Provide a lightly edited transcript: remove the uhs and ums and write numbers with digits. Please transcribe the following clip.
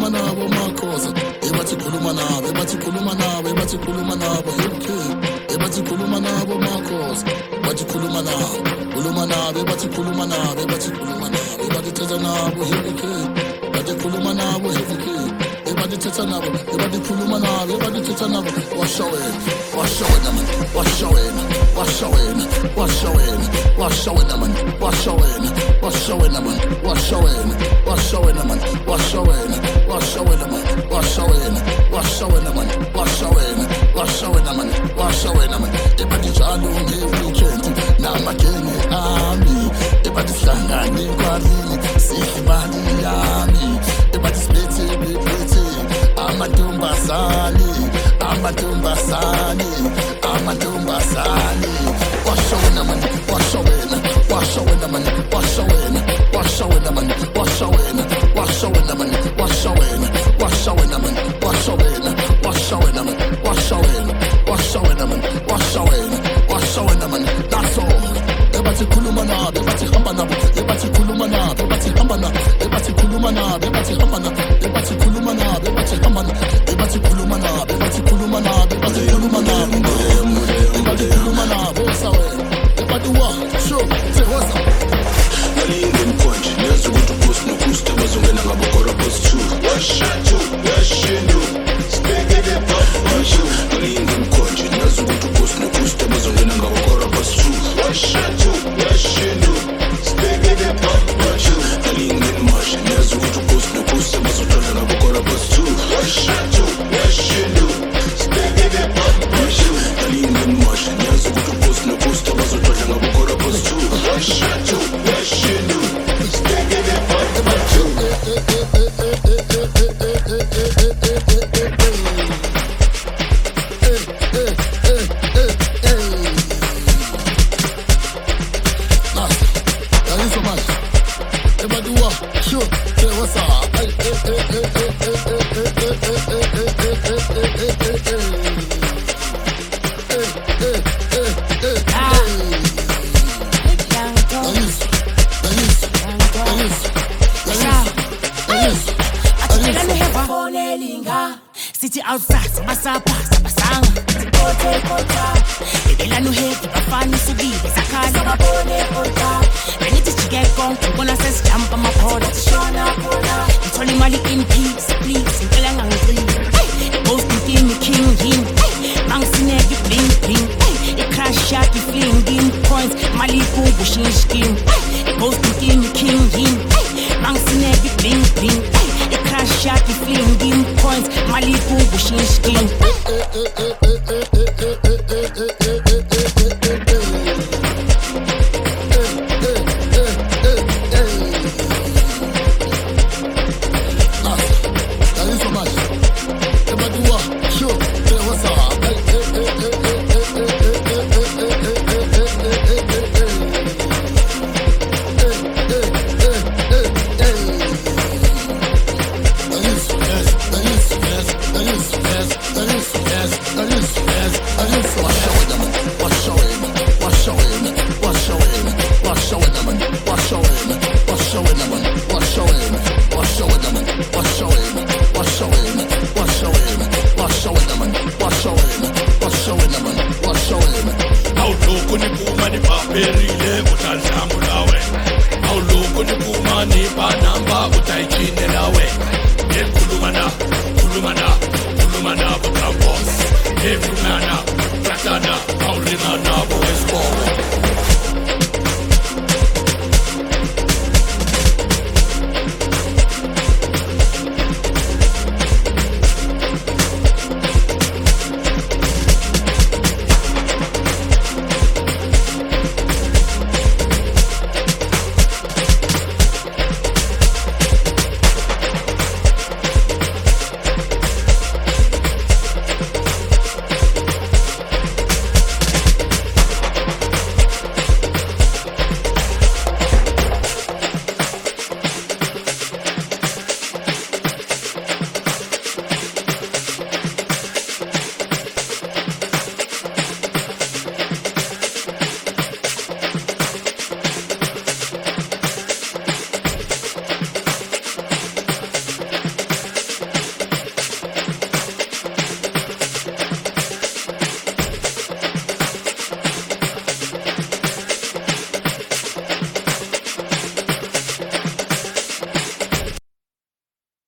khuluma nabo makhoza ebathi khuluma nabo ebathi khuluma nabo ebathi khuluma nabo ebathi khuluma nabo makhoza bathi khuluma nabo ebathi khuluma nabo ebathi khuluma nabo ebathi thetha nabo bathi khuluma nabo ebathi thetha nabo ebathi khuluma nabo ebathi thetha nabo washa wena man washa wena man washa wena man ebathi njalo nge-weekend namagenge ami ebathi sihlangane kwalini sihlibani yami ebathi sibethe amantombazane washa wena man washa wena man washa wena man washa wena man washa wena man that's all ebathi khuluma nabo ebathi hamba nabo ebathi khuluma nabo ebathi hamba nabo ebathi khuluma nabo ebathi hamba nabo ebathi khuluma nabo ebathi hamba nabo ebathi khuluma nabo ebathi khuluma nabo ebathi khuluma nabo ebathi khuluma nabo sawena ebathi wa sure say what's up Nalinge mkonje niyazi ukuthi upost nokusta bazongena ngabo kora post 2 washatu yashindu spegede pashu nalinge mkonje niyazi ukuthi upost nokusta bazongena ngabo kora post 2 washatu yashindu spegede pashu nalinge mmashe niyazi ukuthi upost nokusta bazongena ngabo kora post 2 washatu yashindu spegede pashu nalinge mmashe niyazi ukuthi upost nokusta bazongena ngabo kora post 2 washatu yashindu spegede pashu City outside, basanga Ebela no hate, bafani subile sakhala babone kota Bengithi jike konke ngibona sesijampa amaphola Shona phola ngithola imali in peace please ngicela ngangicile Ghost king king mangisineke bling bling crash shot fling coins mali kubu shin skin Ghost king mangisineke bling bling crash shot fling coins mali kubu shin skin